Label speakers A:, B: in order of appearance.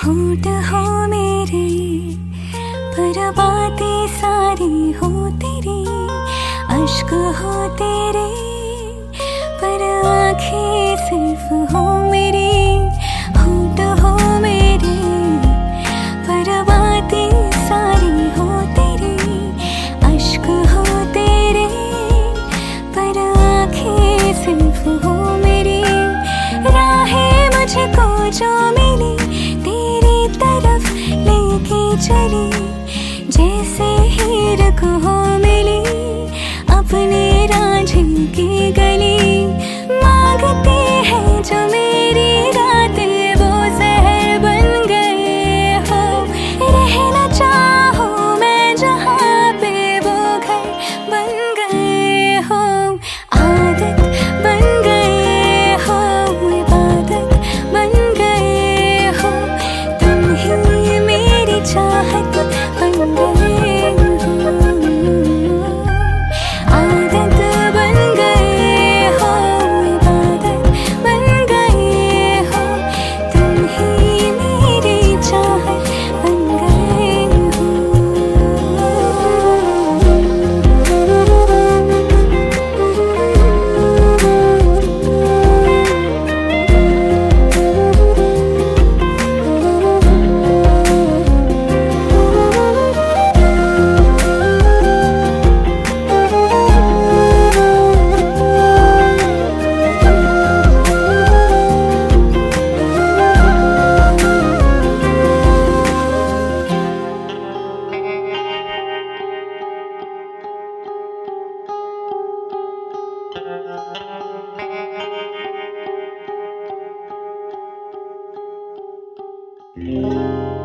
A: होठ हो मेरे पर बातें सारी हो तेरी, अश्क हो तेरे पर आँखें सिर्फ हो मेरी। होठ हो मेरे पर बातें सारी हो तेरी, अश्क हो तेरे पर आँखें सिर्फ हो मेरी। राहें मुझको जो मिली तेरी तरफ लेके चली, जैसे हीर को हो मिली अपने रांझे की गली। मांगती है जो मेरी रातें वो जहर बन गए हो, रहना चाहो मैं जहाँ पे वो घर बन गए हो। आदत बन गए हो, इबादत बन गए हो, तुम ही मेरी चाहत बन गए हो। आदत बन गए हो, इबादत बन गए हो, तुम ही मेरी चाहत बन गए हो।
B: Mm-hmm.